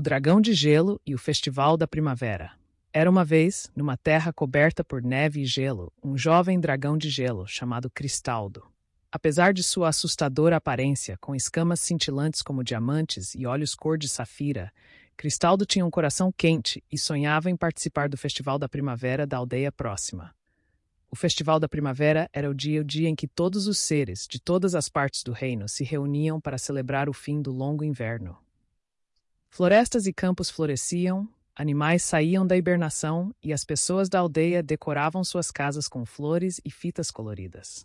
O Dragão de Gelo e o Festival da Primavera. Era uma vez, numa terra coberta por neve e gelo, um jovem dragão de gelo chamado Cristaldo. Apesar de sua assustadora aparência, com escamas cintilantes como diamantes e olhos cor de safira, Cristaldo tinha um coração quente e sonhava em participar do Festival da Primavera da aldeia próxima. O Festival da Primavera era o dia em que todos os seres, de todas as partes do reino, se reuniam para celebrar o fim do longo inverno. Florestas e campos floresciam, animais saíam da hibernação e as pessoas da aldeia decoravam suas casas com flores e fitas coloridas.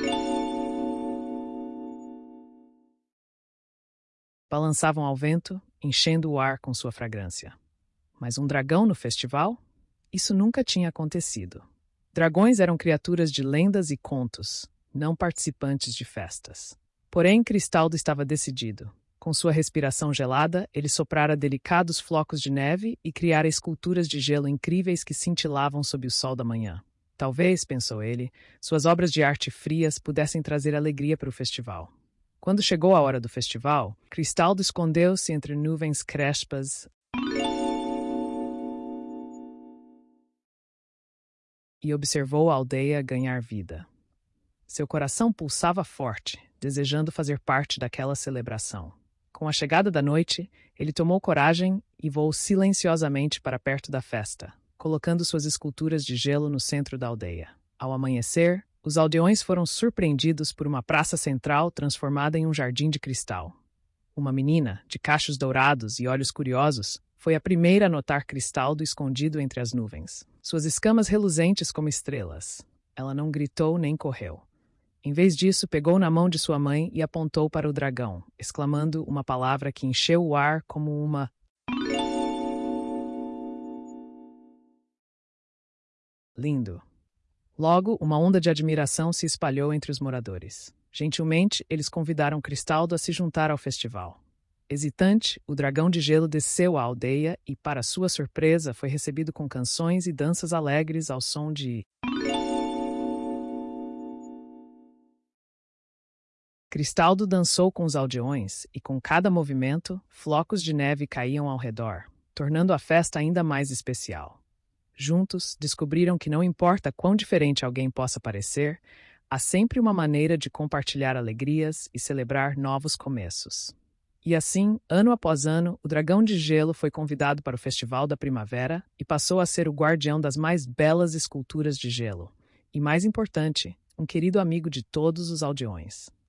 Balançavam ao vento, enchendo o ar com sua fragrância. Mas um dragão no festival? Isso nunca tinha acontecido. Dragões eram criaturas de lendas e contos, não participantes de festas. Porém, Cristaldo estava decidido. Com sua respiração gelada, ele soprara delicados flocos de neve e criara esculturas de gelo incríveis que cintilavam sob o sol da manhã. Talvez, pensou ele, suas obras de arte frias pudessem trazer alegria para o festival. Quando chegou a hora do festival, Cristaldo escondeu-se entre nuvens crespas e observou a aldeia ganhar vida. Seu coração pulsava forte, desejando fazer parte daquela celebração. Com a chegada da noite, ele tomou coragem e voou silenciosamente para perto da festa, colocando suas esculturas de gelo no centro da aldeia. Ao amanhecer, os aldeões foram surpreendidos por uma praça central transformada em um jardim de cristal. Uma menina, de cachos dourados e olhos curiosos, foi a primeira a notar Cristaldo escondido entre as nuvens, suas escamas reluzentes como estrelas. Ela não gritou nem correu. Em vez disso, pegou na mão de sua mãe e apontou para o dragão, exclamando uma palavra que encheu o ar como uma... Lindo. Logo, uma onda de admiração se espalhou entre os moradores. Gentilmente, eles convidaram Cristaldo a se juntar ao festival. Hesitante, o dragão de gelo desceu à aldeia e, para sua surpresa, foi recebido com canções e danças alegres ao som de... Cristaldo dançou com os aldeões e, com cada movimento, flocos de neve caíam ao redor, tornando a festa ainda mais especial. Juntos, descobriram que não importa quão diferente alguém possa parecer, há sempre uma maneira de compartilhar alegrias e celebrar novos começos. E assim, ano após ano, o Dragão de Gelo foi convidado para o Festival da Primavera e passou a ser o guardião das mais belas esculturas de gelo. E mais importante, um querido amigo de todos os aldeões.